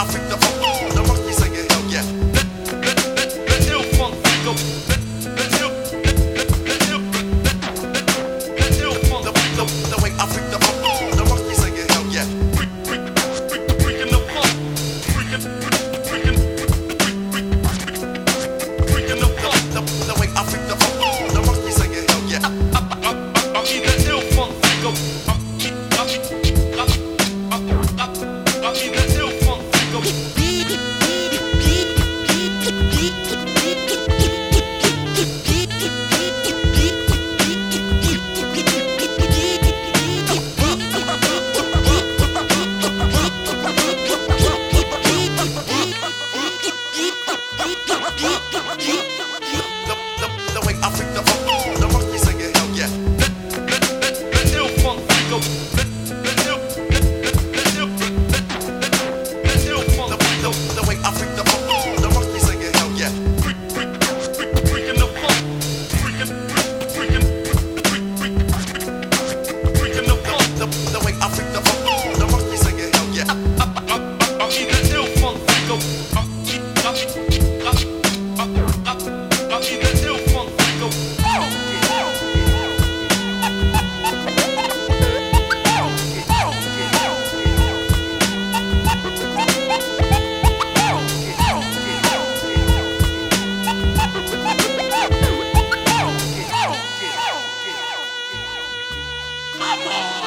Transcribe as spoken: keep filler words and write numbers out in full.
I freak the funk, the monkey singing hell yeah. Let, let, let, let ill funk go. Let, let ill, let, let ill, let, let ill funk the, the, the way I freak the funk, the monkey singing hell yeah. Freak, freak, freak, freaking the funk, freaking, freaking, freak, freaking the funk, the, the way I freak the funk, the monkey singing hell yeah. I, I, I, I mean the ill funk go. I, I, I, I, I, I mean the ill funk go. Come on!